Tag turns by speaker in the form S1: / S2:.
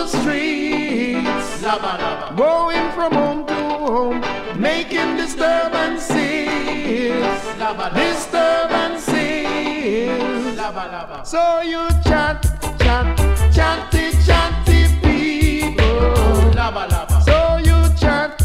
S1: the streets, going from home to home, making disturbances, disturbances. So you chatty people. So you chat